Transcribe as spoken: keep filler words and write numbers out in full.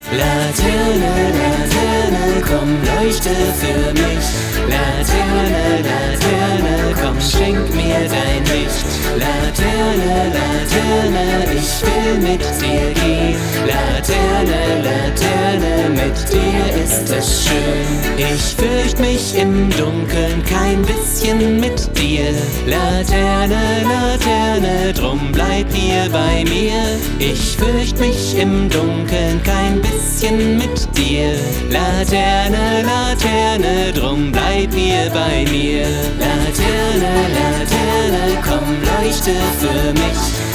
Laterne, Laterne, komm, leuchte für mich. Laterne, Laterne, komm, schenk mir dein Licht. Laterne, Laterne, ich will mit dir gehen. Laterne, Laterne, mit dir ist es schön. Ich fürcht mich im Dunkeln kein bisschen mit dir. Laterne, Laterne, drum bleib hier bei mir. Ich fürcht mich im Dunkeln kein bisschen mit dir. Laterne, Laterne, drum bleib hier bei mir. Laterne, Laterne, komm, leuchte für mich.